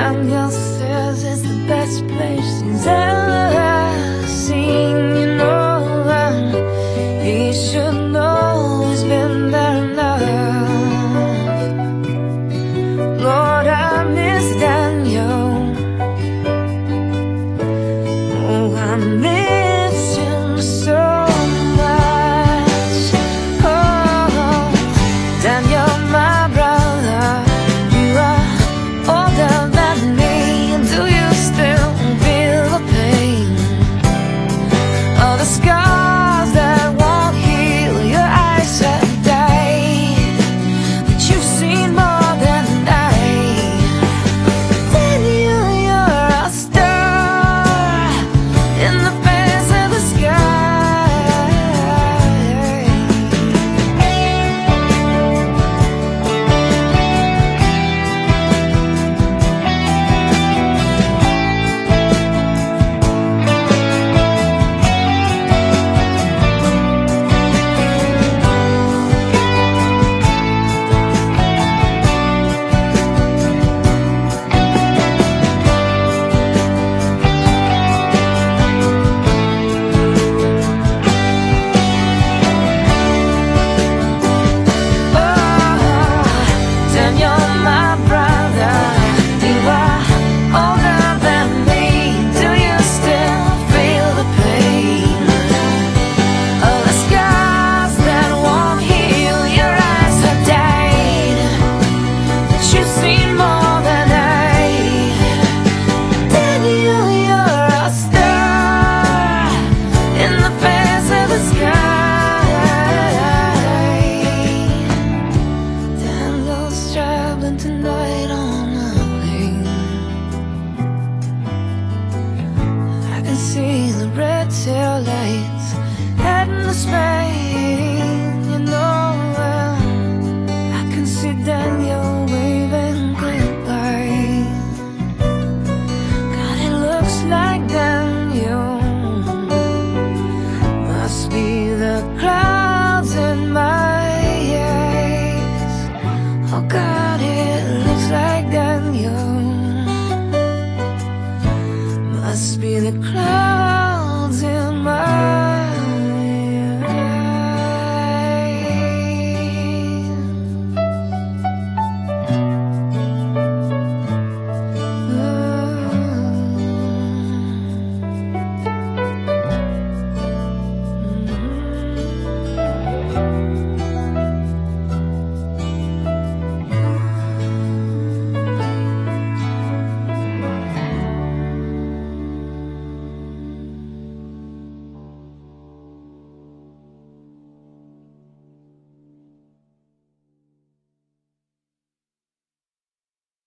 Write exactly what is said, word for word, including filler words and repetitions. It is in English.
Daniel says it's the best place he's ever seen. You know that he should know he's been there enough. Lord, I miss Daniel. Oh, I miss him so much. Oh, Daniel, my brother, you are older than me. Do you still feel the pain of the scars that won't heal? Your eyes have died, but you've seen more than I. Daniel, you're a star in the face of the sky. Tonight on a plane, I can see the red tail lights heading the span.